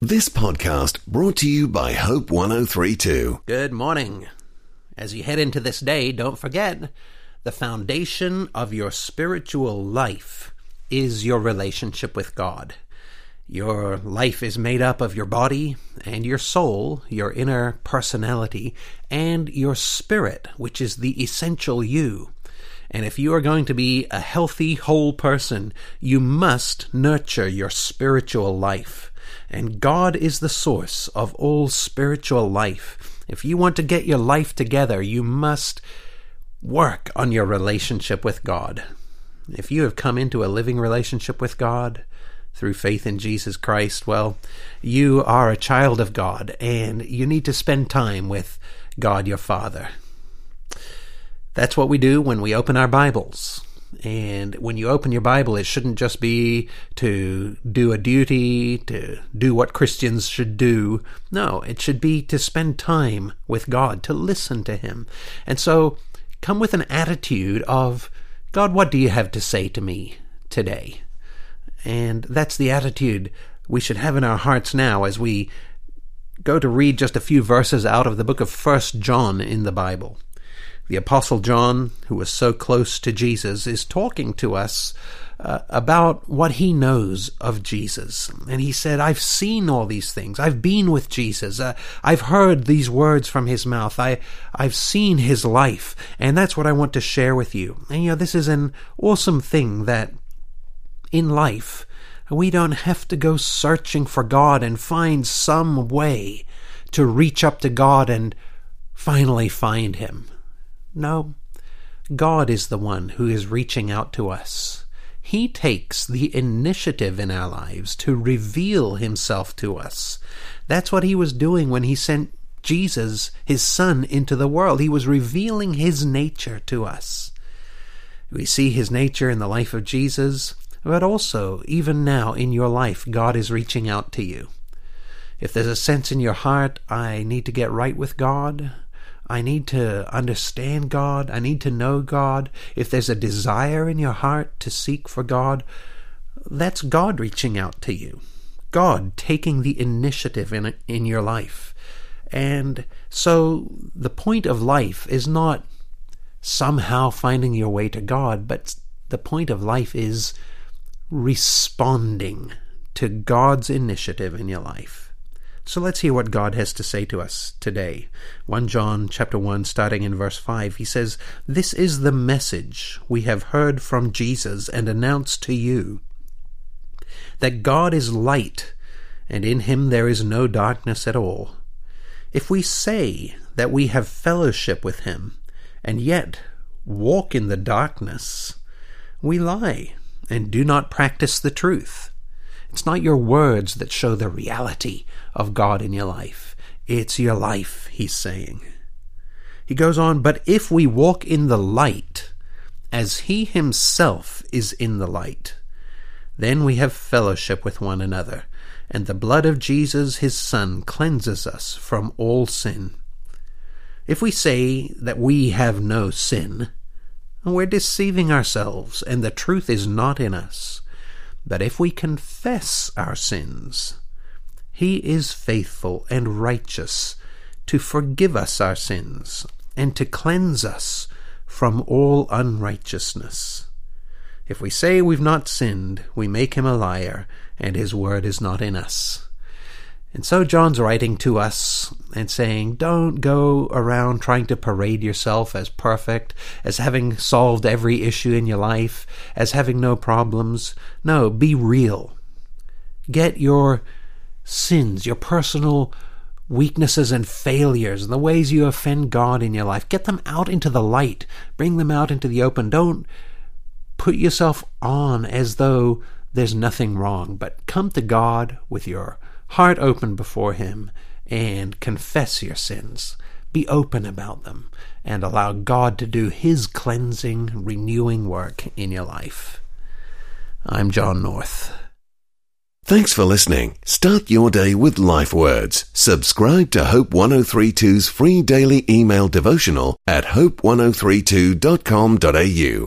This podcast brought to you by Hope 1032. Good morning. As you head into this day, don't forget, the foundation of your spiritual life is your relationship with God. Your life is made up of your body and your soul, your inner personality, and your spirit, which is the essential you. And if you are going to be a healthy, whole person, you must nurture your spiritual life. And God is the source of all spiritual life. If you want to get your life together, you must work on your relationship with God. If you have come into a living relationship with God through faith in Jesus Christ, well, you are a child of God, and you need to spend time with God your Father. That's what we do when we open our Bibles. And when you open your Bible, it shouldn't just be to do a duty, to do what Christians should do. No, it should be to spend time with God, to listen to Him. And so come with an attitude of, God, what do you have to say to me today? And that's the attitude we should have in our hearts now as we go to read just a few verses out of the book of 1 John in the Bible. The Apostle John, who was so close to Jesus, is talking to us about what he knows of Jesus. And he said, I've seen all these things. I've been with Jesus. I've heard these words from his mouth. I've seen his life. And that's what I want to share with you. And this is an awesome thing that in life, we don't have to go searching for God and find some way to reach up to God and finally find Him. No, God is the one who is reaching out to us. He takes the initiative in our lives to reveal Himself to us. That's what He was doing when He sent Jesus, His Son, into the world. He was revealing His nature to us. We see His nature in the life of Jesus, but also, even now in your life, God is reaching out to you. If there's a sense in your heart, I need to get right with God, I need to understand God, I need to know God. If there's a desire in your heart to seek for God, that's God reaching out to you. God taking the initiative in your life. And so the point of life is not somehow finding your way to God, but the point of life is responding to God's initiative in your life. So let's hear what God has to say to us today. 1 John chapter 1, starting in verse 5, he says, "This is the message we have heard from Jesus and announced to you, that God is light, and in Him there is no darkness at all. If we say that we have fellowship with Him, and yet walk in the darkness, we lie and do not practice the truth." It's not your words that show the reality of God in your life. It's your life, he's saying. He goes on, "But if we walk in the light, as He Himself is in the light, then we have fellowship with one another, and the blood of Jesus, His Son, cleanses us from all sin. If we say that we have no sin, we're deceiving ourselves, and the truth is not in us. But if we confess our sins, He is faithful and righteous to forgive us our sins and to cleanse us from all unrighteousness. If we say we've not sinned, we make Him a liar, and His word is not in us." And so John's writing to us and saying, don't go around trying to parade yourself as perfect, as having solved every issue in your life, as having no problems. No, be real. Get your sins, your personal weaknesses and failures, and the ways you offend God in your life. Get them out into the light. Bring them out into the open. Don't put yourself on as though there's nothing wrong, but come to God with your heart open before Him and confess your sins. Be open about them and allow God to do His cleansing, renewing work in your life. I'm John North. Thanks for listening. Start your day with Life Words. Subscribe to Hope 1032's free daily email devotional at hope1032.com.au.